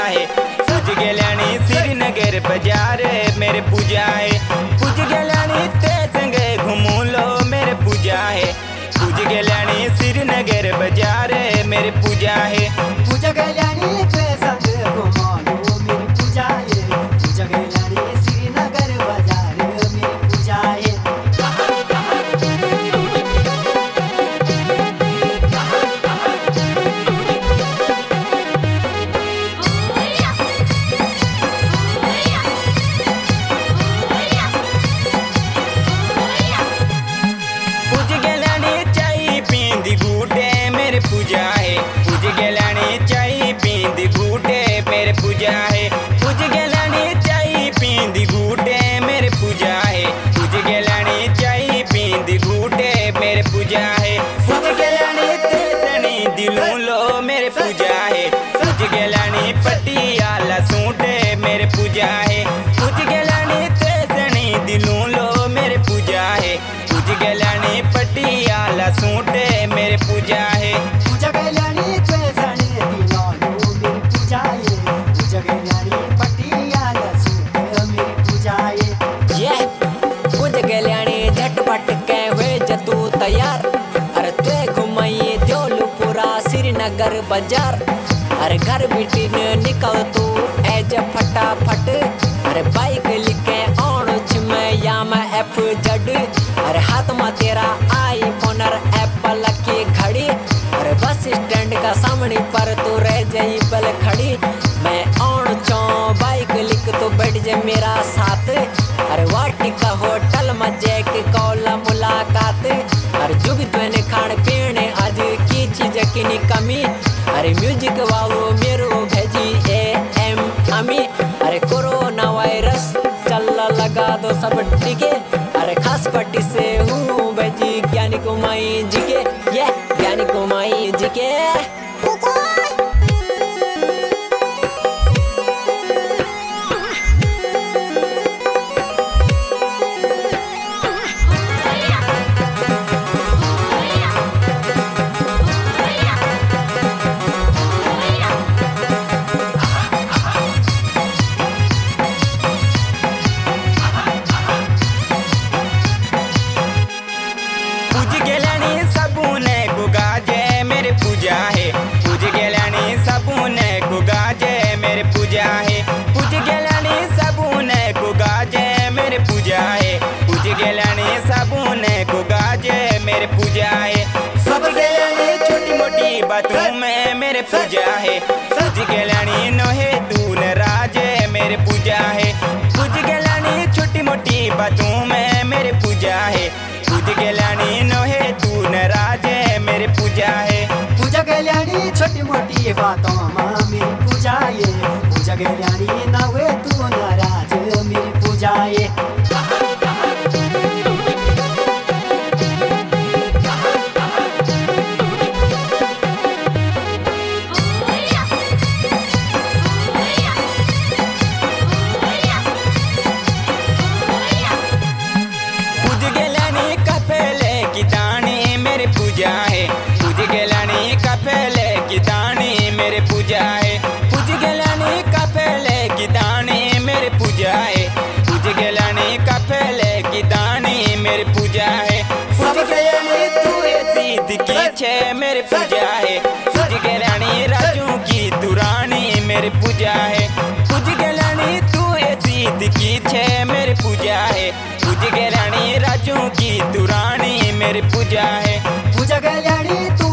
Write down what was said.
है। पूज गेल्यानी श्रीनगर बाजार मेरे पूजा है। पूज गेल्यानी ते संगे घूमू लो मेरे पूजा है। पूज गेल्यानी श्रीनगर बाजार मेरे पूजा है। पूज गेल्यानी ते संगे घूमू लो मेरी पूजा है। पूज गेल्यानी श्रीनगर बाजार मेरी पूजा है। पूजा है। पूज गेल्यानी चाय पींदी घूटे मेरे पूजा है। पूज गेल्यानी चाय पींदी घूटे मेरे पूजा है। पूज गेल्यानी चाय पींदी घूटे मेरे पूजा है। पूज गेल्यानी तेसनी दिलूं लो मेरे पूजा है। पूज गेल्यानी पटियाला सूटे मेरे पूजा है। पूज गेल्यानी तेसनी दिलूं लो मेरे पूजा है। पूज गेल्यानी पटियाला सूटे मेरे पूजा है। पूज गेल्यानी तेसनी दिलूं लो मेरी पूजा है। पूज गेल्यानी पटियाला सूटे मेरी पूजा है। पूज गेल्यानी झटपट के हुए जतू तैयार। अरे ते घुमाइए देवलपुरा श्रीनगर बाजार। अरे घर बिटी निकल तू एज फटाफट। अरे बाइक लिखे ऑन छिमे या मैं एफ जड। अरे हाथ में तेरा आईफोन और एप्पल की घड़ी। अरे बस स्टैंड का सामने पर तू रह जाई पल खड़ी। मैं ऑन चौ बाइक लिख तो बैठ जा मेरा साथ। अरे वाटिका होटल में जैक कौला मुलाकात। अरे जो भी तुने खान पीने आज की चीज की नी कमी। अरे म्यूजिक वालो मेरो भेजी एम अमी। अरे कोरोना वायरस चल लगा दो सब टीके। अरे खास पट्टी से हूँ भेजी ज्ञानी कुमाई जी के। ये ज्ञानी कुमाई जी के। पूज गेल्यानी सबूने गुगाजे मेरे पूजा है। पूज गेल्यानी सबूने गुगाजे मेरे पूजा है। पूज गेल्यानी सबूने गुगाजे मेरे पूजा है। पूज गेल्यानी सबूने गुगाजे मेरे पूजा है। सब गेल्यानी छोटी मोटी बातों में मेरे पूजा है। पूज गेल्यानी नोहे दून राजे मेरे पूजा है। पूज गेल्यानी छोटी मोटी बातों में मेरे पूजा है। पूज गेल्यानी नोहे तू नाराजे मेरे पूजा है। पूज गेल्यानी छोटी मोटी बातों में मेरी पूजा है। पूज गेल्यानी नवे तू नाराज मेरी पूजा है। पूज गेल्यानी कपेले की दानी मेरे पूजा है। पूज गेल्यानी कपेले की दानी मेरे पूजा है। पूज गेल्यानी कपेले की दानी मेरे पूजा है। पूज गेल्यानी कपेले की दानी मेरे पूजा है। पूज गेल्यानी तू सीध की छे मेरे पूजा है। पूज गेल्यानी राजू की दुरानी मेरे पूजा है। पूज गेल्यानी तू सीध की छे मेरे पूजा है। पूज गेल्यानी राजू की दुरानी मेरे पूजा है। पूज गेल्यानी तू